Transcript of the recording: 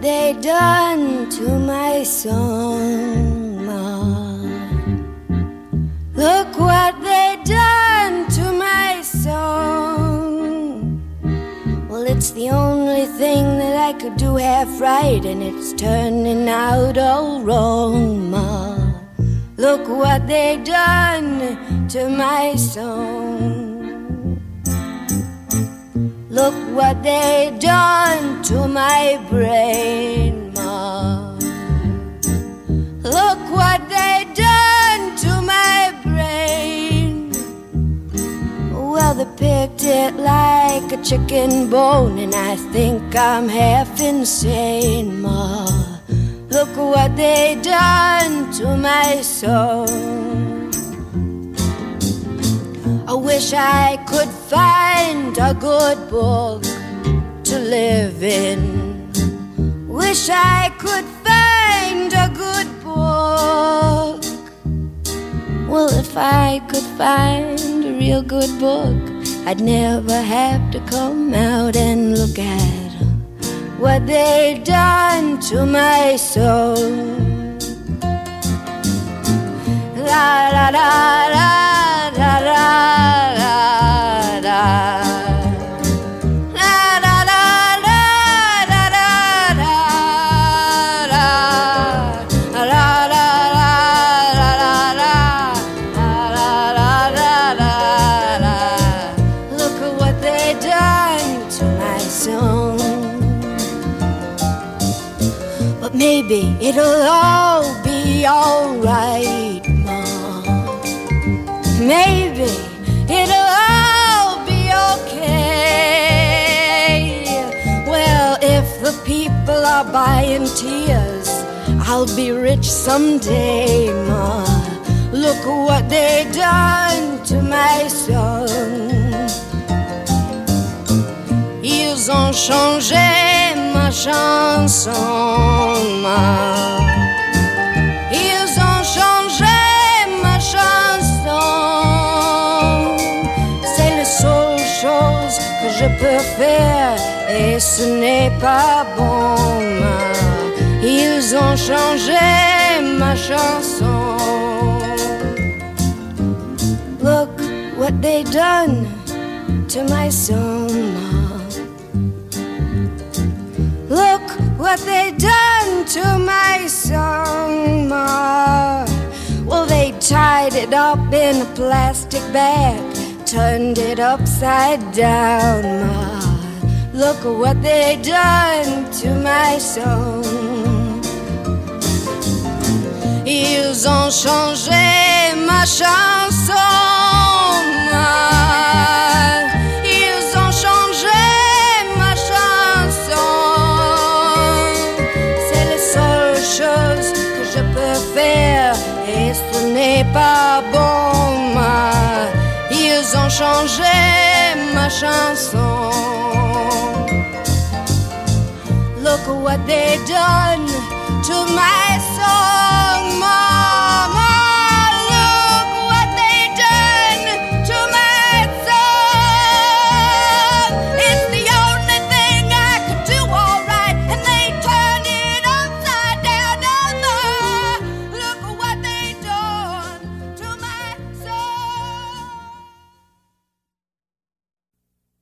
they done to my song, Ma. Look what they done to my song. Well, it's the only thing that I could do half right, and it's turning out all wrong, Ma. Look what they done to my song. Look what they done to my brain, Ma. Look what they done to my brain. Well, they picked it like a chicken bone, and I think I'm half insane, Ma. Look what they done to my soul. I wish I could find a good book to live in. Wish I could find a good book. Well, if I could find a real good book, I'd never have to come out and look at what they done to my soul. La la la la. La la la la, la la la la, la la la la, la la la la, la. Look at what they done to my song. But maybe it'll all be alright, Mom. Maybe it'll all be okay. Well, if the people are buying tears, I'll be rich someday, Ma. Look what they done to my song. Ils ont changé ma chanson, Ma. Ils ont changé ma chanson. C'est la seule chose que je peux faire, et ce n'est pas bon, Ma. Ils ont changé ma chanson. Look what they done to my song, Ma. Look what they done to my song, Ma. Well, they tied it up in a plastic bag, turned it upside down, Ma. Look at what they done to my song. Ils ont changé ma chanson, Ma. Ils ont changé ma chanson. C'est la seule chose que je peux faire, et ce n'est pas bon, Ma. Ils ont changé ma chanson. Look at what they done to my soul.